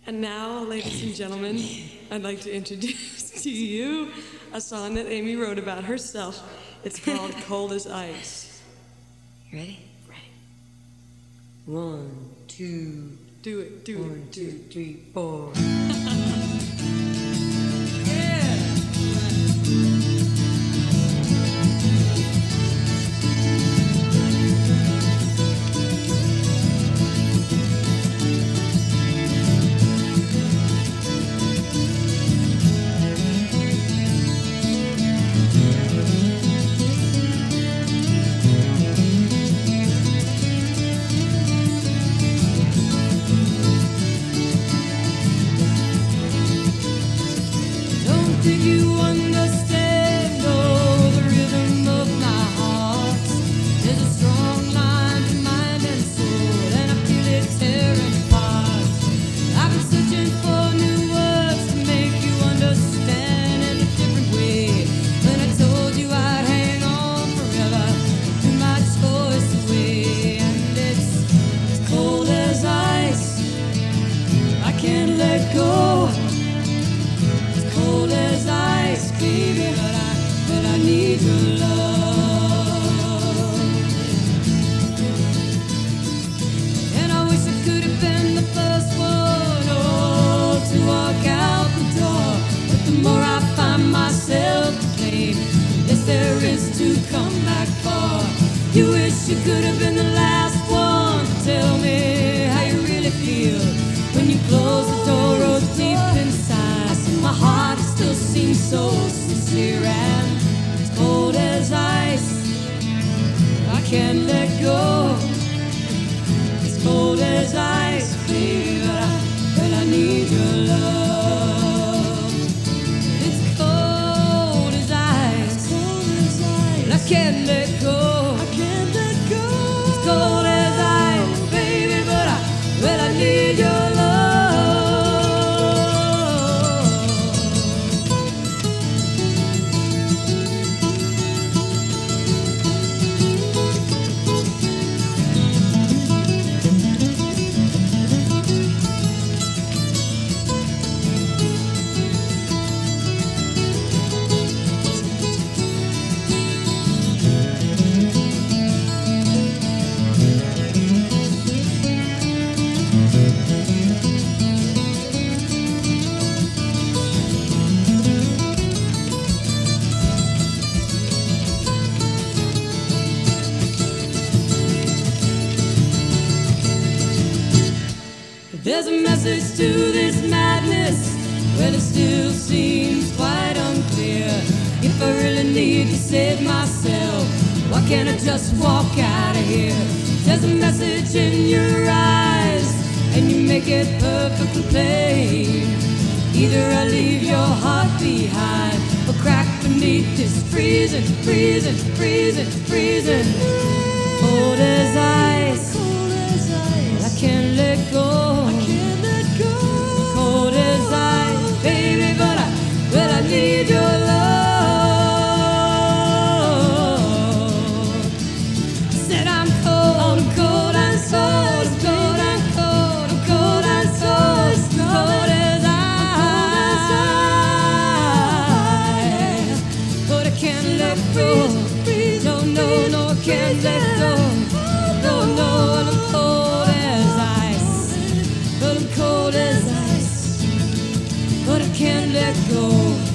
And now, ladies and gentlemen, I'd like to introduce to you a song that Amy wrote about herself. It's called Cold as Ice. You ready? Ready. 1, 2, Do it, do it. 1, 2, 3, 4. Think you understand, oh, the rhythm of my heart. There's a strong line to mind and soul, and I feel it tearing apart. I've been searching for new words to make you understand in a different way. When I told you I'd hang on forever, too much choice away, and it's cold as ice. I can't let go. Cold as ice, baby, but I need your love. And I wish I could have been the first one, oh, to walk out the door. But the more I find myself to blame, the less there is to come back for. You wish you could have been the last one to tell me how you really feel. When you close the door, oh, deep inside, my heart still seems so sincere, and it's cold as ice. I can't let go. It's cold as ice, baby, but I need your love. It's cold as ice. But I can't let go. It's cold as ice, baby, but I need your love. There's a message to this madness, well, it still seems quite unclear. If I really need to save myself, why can't I just walk out of here? There's a message in your eyes, and you make it perfectly plain. Either I leave your heart behind, or crack beneath this freezing, freezing, freezing, freezing. Cold as ice, I can't let go. Cold as ice, baby, but I need your love. Said I'm cold and so, I'm cold and cold, I'm cold and so, cold as ice. But I can't let go. No, no, no, I can't let go. No, no, I'm cold as ice. But I'm cold as ice. But I can't let go.